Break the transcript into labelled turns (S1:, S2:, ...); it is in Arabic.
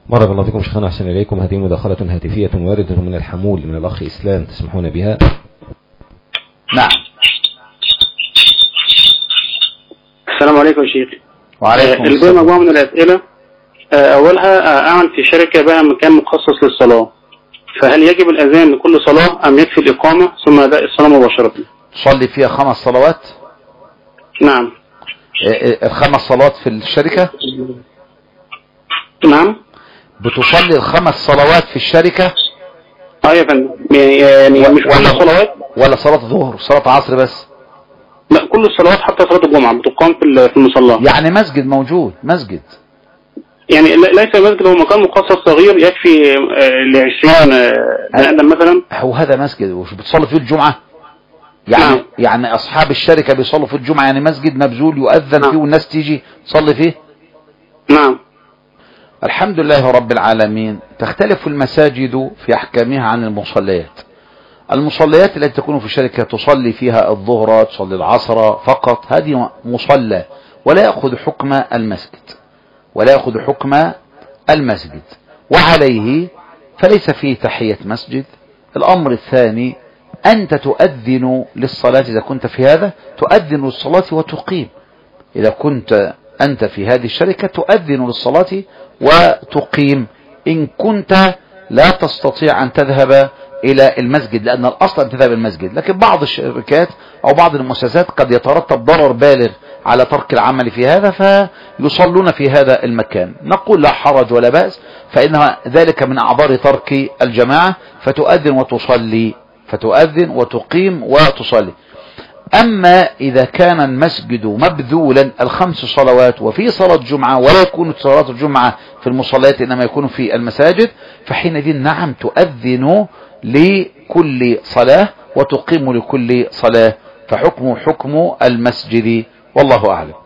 S1: بارك الله فيكم شيخنا، أحسن إليكم. هذه مداخلة هاتفية واردة من الحمول من الأخ إسلام، تسمحون بها؟
S2: نعم.
S3: السلام عليكم يا شيخ.
S2: وعليكم
S3: السلام.
S2: السلام.
S3: مجموعة من الأسئلة. أولها، أعمل في شركة بها مكان مخصص للصلاة، فهل يجب الأذان لكل صلاة أم يكفي الإقامة ثم أداء الصلاة مباشرة؟
S2: تصلي فيها 5 صلوات؟
S3: نعم.
S2: 5 صلوات في الشركة؟
S3: نعم.
S2: بتصلي 5 صلوات في الشركة؟
S3: يا فندم، يعني مش كل الصلوات
S2: ولا صلاة ظهر صلاة عصر بس؟
S3: لا، كل الصلوات حتى صلاة الجمعة بتقام في المصلى.
S2: يعني مسجد موجود، مسجد
S3: يعني ليس مسجد، هو مكان مخصص صغير يكفي ل20 بني آدم مثلا.
S2: هو هذا مسجد وش بتصلي فيه الجمعة؟ يعني
S3: نعم.
S2: يعني أصحاب الشركة بيصلوا في الجمعة، يعني مسجد مبذول يؤذن
S3: نعم.
S2: فيه والناس تيجي تصلي فيه؟
S3: نعم.
S2: الحمد لله رب العالمين. تختلف المساجد في أحكامها عن المصليات. المصليات التي تكون في الشركة تصلي فيها الظهر، تصلي العصر فقط، هذه مصلى ولا يأخذ حكم المسجد، ولا يأخذ حكم المسجد، وعليه فليس فيه تحية مسجد. الأمر الثاني، أنت تؤذن للصلاة إذا كنت في هذا، تؤذن للصلاة وتقيم. إذا كنت أنت في هذه الشركة تؤذن للصلاة وتقيم إن كنت لا تستطيع أن تذهب إلى المسجد، لأن الأصل أن تذهب المسجد. لكن بعض الشركات أو بعض المؤسسات قد يترتب ضرر بالغ على ترك العمل في هذا فيصلون في هذا المكان. نقول لا حرج ولا بأس، فإن ذلك من أعذار ترك الجماعة، فتؤذن وتصلي، فتؤذن وتقيم وتصلي. أما إذا كان المسجد مبذولا 5 صلوات وفي صلاة جمعة ولا يكون صلاة الجمعة في المصليات إنما يكون في المساجد، فحينئذ نعم تؤذن لكل صلاة وتقيم لكل صلاة، فحكم حكم المسجد، والله أعلم.